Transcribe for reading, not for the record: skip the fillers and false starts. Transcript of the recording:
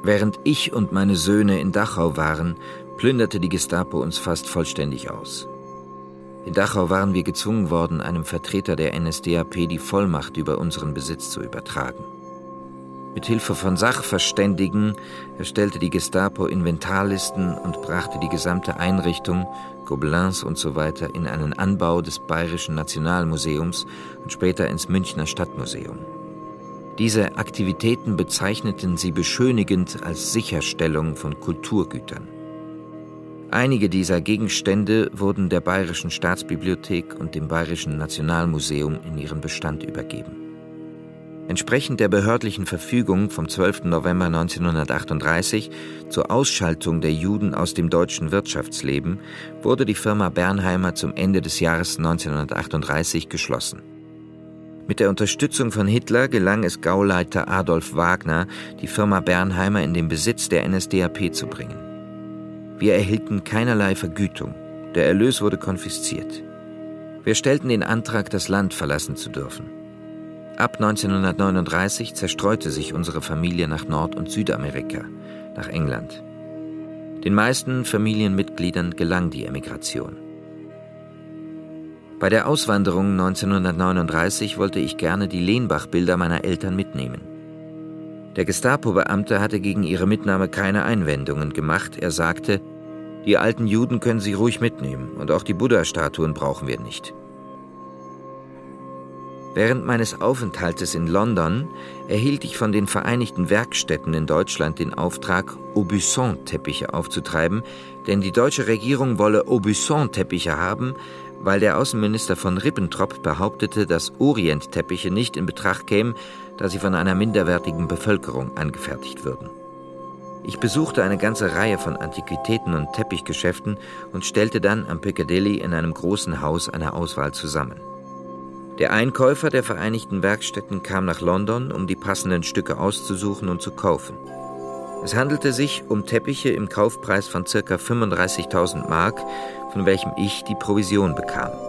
Während ich und meine Söhne in Dachau waren, plünderte die Gestapo uns fast vollständig aus. In Dachau waren wir gezwungen worden, einem Vertreter der NSDAP die Vollmacht über unseren Besitz zu übertragen. Mit Hilfe von Sachverständigen erstellte die Gestapo Inventarlisten und brachte die gesamte Einrichtung, Gobelins usw. in einen Anbau des Bayerischen Nationalmuseums und später ins Münchner Stadtmuseum. Diese Aktivitäten bezeichneten sie beschönigend als Sicherstellung von Kulturgütern. Einige dieser Gegenstände wurden der Bayerischen Staatsbibliothek und dem Bayerischen Nationalmuseum in ihren Bestand übergeben. Entsprechend der behördlichen Verfügung vom 12. November 1938 zur Ausschaltung der Juden aus dem deutschen Wirtschaftsleben wurde die Firma Bernheimer zum Ende des Jahres 1938 geschlossen. Mit der Unterstützung von Hitler gelang es Gauleiter Adolf Wagner, die Firma Bernheimer in den Besitz der NSDAP zu bringen. Wir erhielten keinerlei Vergütung, der Erlös wurde konfisziert. Wir stellten den Antrag, das Land verlassen zu dürfen. Ab 1939 zerstreute sich unsere Familie nach Nord- und Südamerika, nach England. Den meisten Familienmitgliedern gelang die Emigration. Bei der Auswanderung 1939 wollte ich gerne die Lenbach-Bilder meiner Eltern mitnehmen. Der Gestapo-Beamte hatte gegen ihre Mitnahme keine Einwendungen gemacht. Er sagte, die alten Juden können Sie ruhig mitnehmen und auch die Buddha-Statuen brauchen wir nicht. Während meines Aufenthaltes in London erhielt ich von den Vereinigten Werkstätten in Deutschland den Auftrag, Aubusson-Teppiche aufzutreiben, denn die deutsche Regierung wolle Aubusson-Teppiche haben, weil der Außenminister von Ribbentrop behauptete, dass Orient-Teppiche nicht in Betracht kämen, da sie von einer minderwertigen Bevölkerung angefertigt würden. Ich besuchte eine ganze Reihe von Antiquitäten und Teppichgeschäften und stellte dann am Piccadilly in einem großen Haus eine Auswahl zusammen. Der Einkäufer der Vereinigten Werkstätten kam nach London, um die passenden Stücke auszusuchen und zu kaufen. Es handelte sich um Teppiche im Kaufpreis von ca. 35.000 Mark, von welchem ich die Provision bekam.